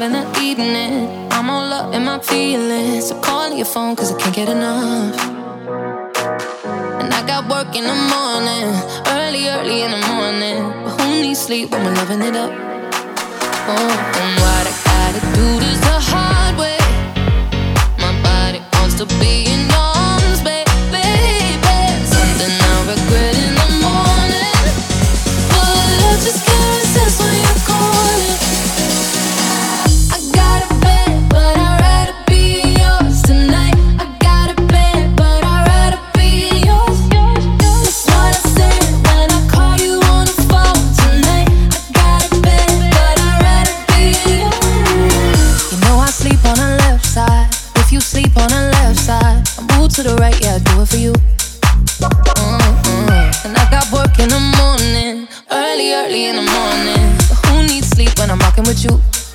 in the evening. I'm all up in my feelings, so call your phone cause I can't get enough. And I got work in the morning, early in the morning. But who needs sleep when we're loving it up? Oh, and what I gotta do this the hard way. My body wants to be in arms, baby. Something I regret in the morning, but I just can't resist when you're calling. I got a bed, but I'd rather be yours tonight. I got a bed, but I'd rather be yours. That's what I said when I call you on the phone tonight. I got a bed, but I'd rather be yours. You know I sleep on the left side. If you sleep on the left side, I move to the right, yeah, I do it for you. And I got work in the morning, early in the morning. But who needs sleep when I'm rocking with you?